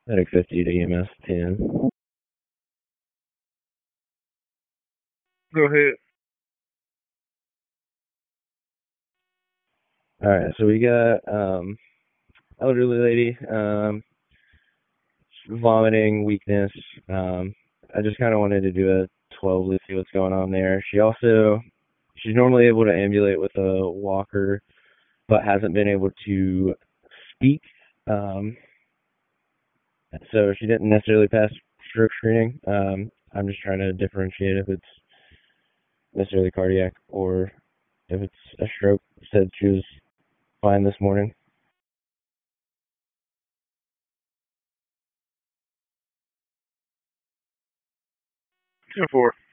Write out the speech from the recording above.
Medic 50 to EMS 10. Go ahead. Alright, so we got elderly lady, vomiting, weakness. I just kind of wanted to do a 12 to see what's going on there. She's normally able to ambulate with a walker, but hasn't been able to speak. Um, so she didn't necessarily pass stroke screening. I'm just trying to differentiate if it's necessarily cardiac or if it's a stroke. Said she was fine this morning. 10-4.